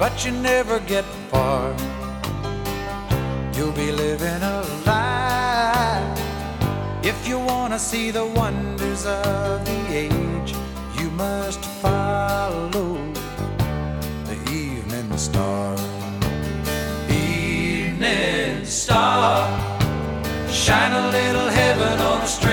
but you never get far. You'll be living a lie. If you wanna see the wonders of the age, you must follow the evening star. Evening star, shine a little heaven on a string.